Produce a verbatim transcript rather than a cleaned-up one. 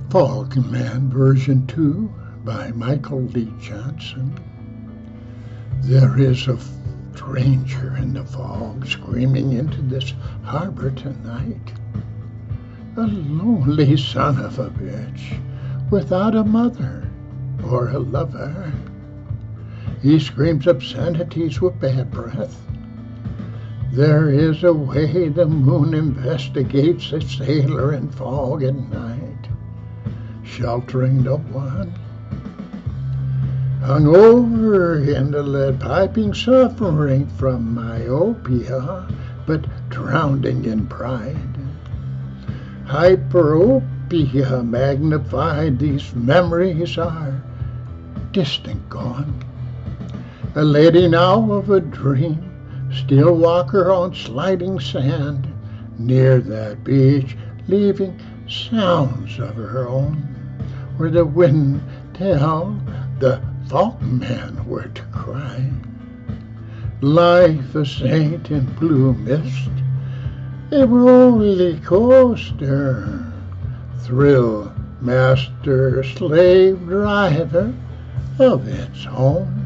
Fogman version two by Michael Lee Johnson. There is a stranger in the fog screaming into this harbor tonight. A lonely son of a bitch without a mother or a lover. He screams obscenities with bad breath. There is a way the moon investigates a sailor in fog at night, sheltering the one. Hung over in the lead piping, suffering from myopia, but drowning in pride. Hyperopia magnified, these memories are distant gone. A lady now of a dream, still walker on sliding sand, near that beach, leaving sounds of her own, where the wind tell the Fogman were to cry. Life a saint in blue mist, a roller coaster, thrill master, slave driver of its own.